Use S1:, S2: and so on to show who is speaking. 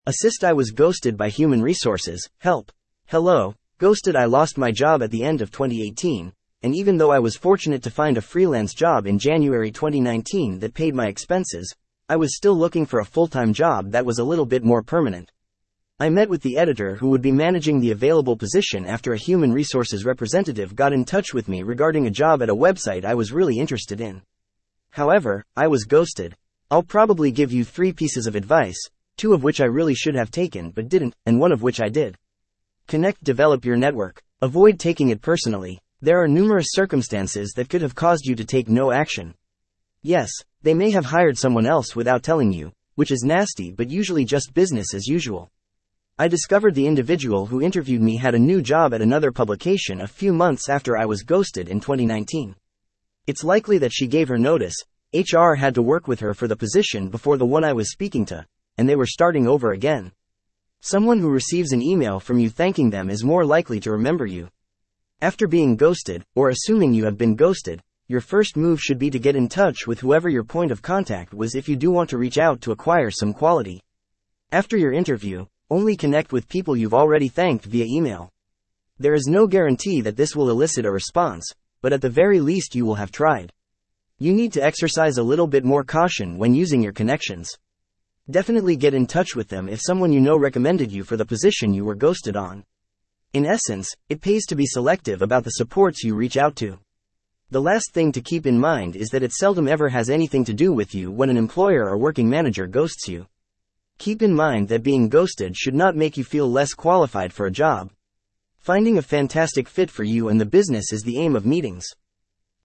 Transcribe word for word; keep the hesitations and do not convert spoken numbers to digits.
S1: Assist I was ghosted by human resources, help. Hello, ghosted I lost my job at the end of twenty eighteen, and even though I was fortunate to find a freelance job in January twenty nineteen that paid my expenses, I was still looking for a full-time job that was a little bit more permanent. I met with the editor who would be managing the available position after a human resources representative got in touch with me regarding a job at a website I was really interested in. However, I was ghosted. I'll probably give you three pieces of advice, two of which I really should have taken but didn't, and one of which I did. Connect, develop your network. Avoid taking it personally. There are numerous circumstances that could have caused you to take no action. Yes, they may have hired someone else without telling you, which is nasty but usually just business as usual. I discovered the individual who interviewed me had a new job at another publication a few months after I was ghosted in twenty nineteen. It's likely that she gave her notice. H R had to work with her for the position before the one I was speaking to, and they were starting over again. Someone who receives an email from you thanking them is more likely to remember you. After being ghosted, or assuming you have been ghosted, your first move should be to get in touch with whoever your point of contact was if you do want to reach out to acquire some quality. After your interview, only connect with people you've already thanked via email. There is no guarantee that this will elicit a response, but at the very least you will have tried. You need to exercise a little bit more caution when using your connections. Definitely get in touch with them if someone you know recommended you for the position you were ghosted on. In essence, it pays to be selective about the supports you reach out to. The last thing to keep in mind is that it seldom ever has anything to do with you when an employer or working manager ghosts you. Keep in mind that being ghosted should not make you feel less qualified for a job. Finding a fantastic fit for you and the business is the aim of meetings.